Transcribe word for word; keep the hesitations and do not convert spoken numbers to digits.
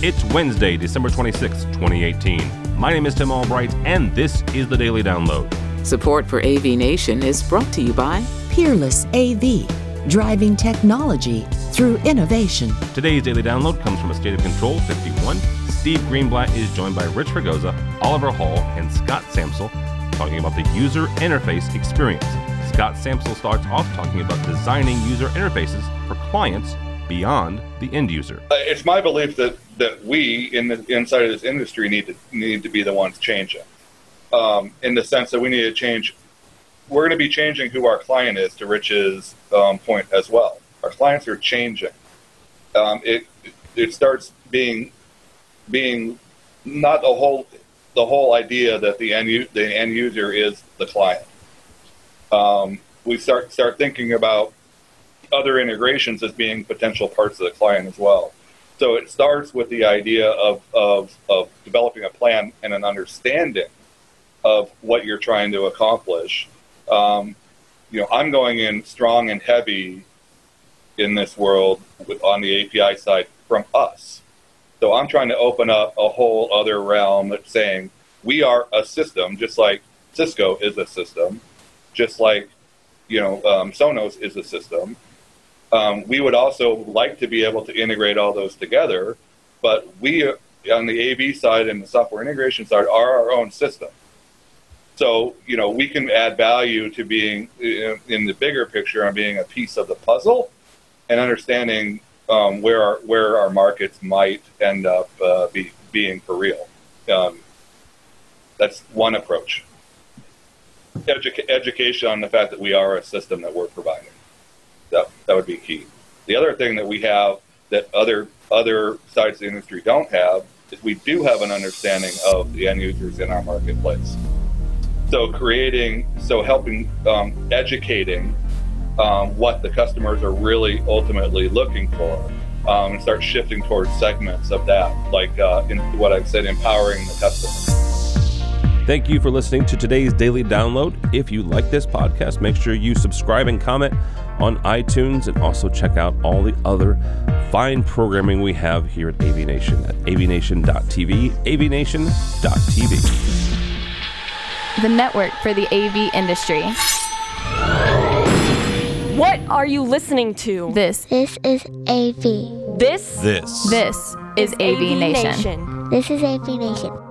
It's Wednesday, December twenty-sixth, twenty eighteen. My name is Tim Albright, and this is the Daily Download. Support for A V Nation is brought to you by Peerless A V, driving technology through innovation. Today's Daily Download comes from A State of Control fifty-one. Steve Greenblatt is joined by Rich Fregosa, Oliver Hall, and Scott Samsel, talking about the user interface experience. Scott Samsel starts off talking about designing user interfaces for clients beyond the end user. Uh, it's my belief that, that we in the inside of this industry need to need to be the ones changing, um, in the sense that we need to change. We're going to be changing who our client is, to Rich's um, point as well. Our clients are changing. Um, it it starts being being not the whole the whole idea that the end u- the end user is the client. Um, we start start thinking about other integrations as being potential parts of the client as well. So it starts with the idea of, of, of developing a plan and an understanding of what you're trying to accomplish. Um, you know, I'm going in strong and heavy in this world with, on the A P I side from us. So I'm trying to open up a whole other realm that's saying we are a system, just like Cisco is a system, just like, you know, um, Sonos is a system. Um, we would also like to be able to integrate all those together, but we, on the A V side and the software integration side, are our own system. So, you know, we can add value to being, in the bigger picture, on being a piece of the puzzle and understanding um, where our where our markets might end up uh, be, being for real. Um, that's one approach. Edu- education on the fact that we are a system that we're providing. That, that would be key. The other thing that we have that other other sides of the industry don't have is we do have an understanding of the end users in our marketplace. So creating, so helping, um, educating um, what the customers are really ultimately looking for, um, and start shifting towards segments of that, like uh, in what I've said, empowering the customer. Thank you for listening to today's Daily Download. If you like this podcast, make sure you subscribe and comment on iTunes, and also check out all the other fine programming we have here at A V Nation at a v nation dot t v, a v nation dot t v. The network for the A V industry. What are you listening to? This. This is A V. This? This. This is A V Nation. Nation. This is A V Nation.